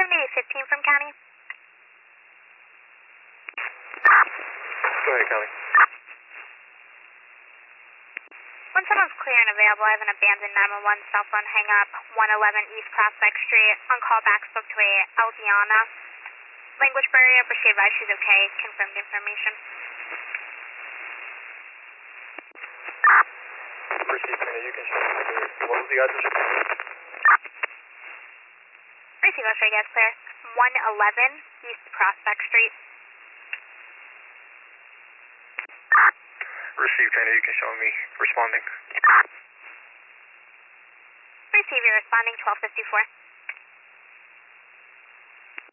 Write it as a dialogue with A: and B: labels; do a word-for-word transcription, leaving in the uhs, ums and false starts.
A: seventy-eight fifteen from County.
B: Go ahead, Kelly.
A: When someone's clear and available, I have an abandoned nine one one cell phone hang up, one eleven East Prospect Street. On callback, spoke to a Eldiana. Language barrier, but she advised she's okay. Confirmed information.
B: Received, you can show me. What was the address?
A: Receive, I'll show you guys clear. one eleven East Prospect Street.
B: Received, China, you can show me. Responding.
A: Receive, you're responding twelve fifty-four.